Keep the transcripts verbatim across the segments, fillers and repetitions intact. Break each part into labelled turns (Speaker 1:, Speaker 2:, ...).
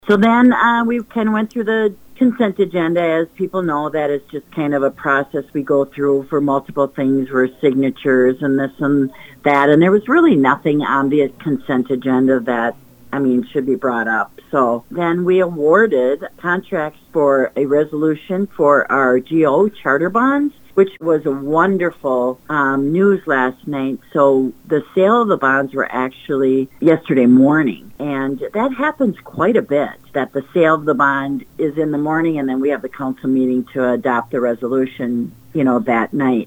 Speaker 1: So then uh, we kind of went through the consent agenda. As people know, that is just kind of a process we go through for multiple things, for signatures and this and that. And there was really nothing on the consent agenda that, I mean, should be brought up. So then we awarded contracts for a resolution for our G O charter bonds, which was a wonderful um, news last night. So the sale of the bonds were actually yesterday morning. And that happens quite a bit, that the sale of the bond is in the morning and then we have the council meeting to adopt the resolution, you know, that night.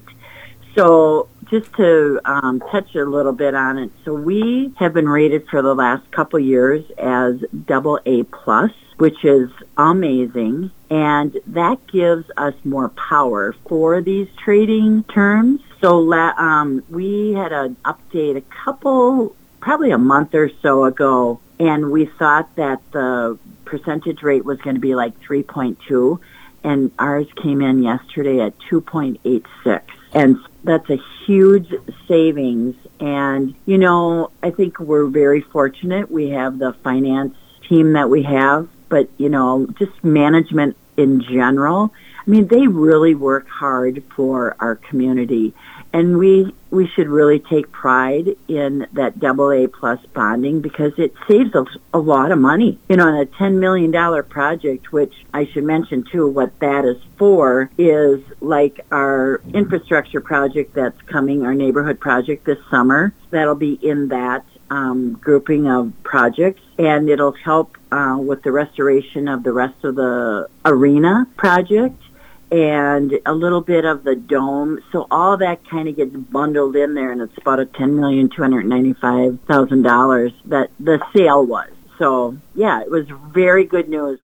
Speaker 1: So just to um, touch a little bit on it, so we have been rated for the last couple years as double A plus, which is amazing, and that gives us more power for these trading terms. So la- um, we had an update a couple, probably a month or so ago, and we thought that the percentage rate was going to be like three point two, and ours came in yesterday at two point eight six. And that's a huge savings. And, you know, I think we're very fortunate. We have the finance team that we have, but, you know, just management in general. I mean, they really work hard for our community. And we we should really take pride in that double A plus bonding because it saves us a lot of money. You know, in a ten million dollars project, which I should mention too, what that is for is like our infrastructure project that's coming, our neighborhood project this summer. That'll be in that um, grouping of projects, and it'll help uh, with the restoration of the rest of the arena project and a little bit of the dome. So all that kind of gets bundled in there, and it's about a ten million two hundred ninety-five thousand dollars that the sale was. So, yeah, it was very good news.